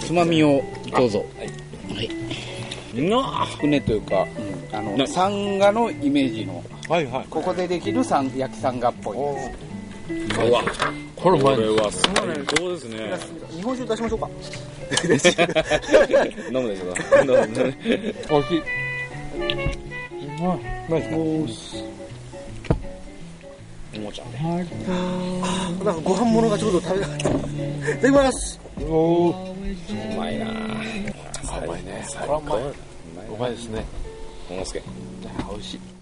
つまみをどうぞ。 はい。 つくねというか、三賀のイメージの、 はいはい。 ここでできる焼き三賀っぽいです。 うわ、これうまい。これは最高ですね。 日本酒出しましょうか。 飲むでしょうか。 おいしい。ナイス。 おもちゃね。 なんかご飯物がちょうど食べたかった。いただきます。 うまいな。 うまいね。これはうまい。うまいですね。 ものすけ。 美味しい。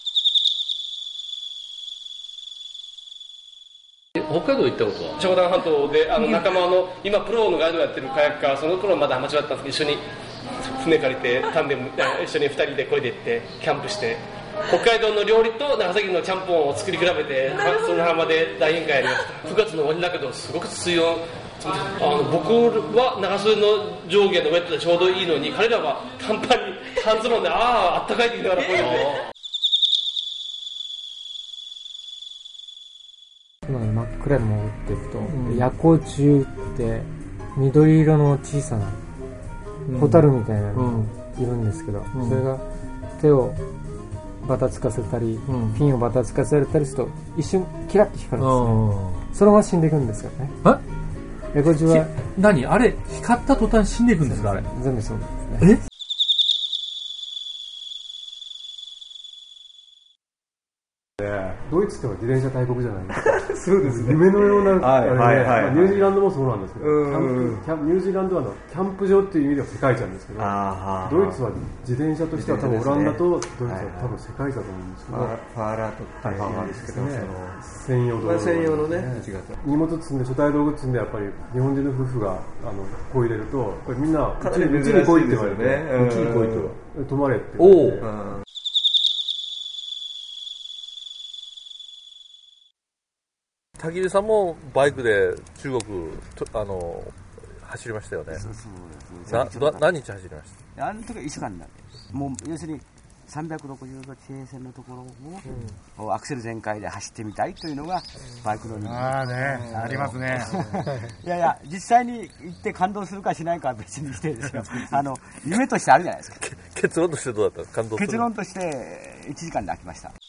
北海道行ったことは？ 湘南半島で仲間の今プロのガイドをやってるカヤッカー、その頃はまだアマチュアだったんですけど、一緒に船借りてタンデム一緒に2人でこいで行ってキャンプして、北海道の料理と長崎のちゃんぽんを作り比べてその浜で大宴会やりました。9月の終わりだけどすごく水温、僕は長袖の上下のウェットでちょうどいいのに、彼らは短パンに半ズボンであったかいって言いながらこいでて。 今真っ暗に潜っていくと、夜光虫って緑色の小さなホタルみたいなのがいるんですけど、それが手をバタつかせたり、ピンをバタつかせたりすると一瞬キラッと光るんですね。そのまま死んでいくんですよね。夜光虫は何あれ、光った途端死んでいくんですか？あれ全部そうなんですね。 ドイツっては自転車大国じゃないですか。そうですね。夢のような、ニュージーランドもそうなんですけど、ニュージーランドはキャンプ場っていう意味では世界遺産ですけど、ドイツは自転車としては多分オランダとドイツは多分世界遺産だと思うんですけど、 ファーラートって言うんですけど、 専用道路、 専用のね、 荷物積んで、書体道具積んで、やっぱり日本人の夫婦がこいでると、これみんなうちに来いって言われて、うちに来いと泊まれって言われて。 滝出さんもバイクで中国走りましたよね。 そうですね。 何日走りました？ あの時は1週間だけ。もう要するに360度地平線のところをアクセル全開で走ってみたいというのがバイクのありますね。 いやいや、実際に行って感動するかしないかは別にしてですよ。夢としてあるじゃないですか。 結論としてどうだった？感動する？ 結論として1時間で飽きました。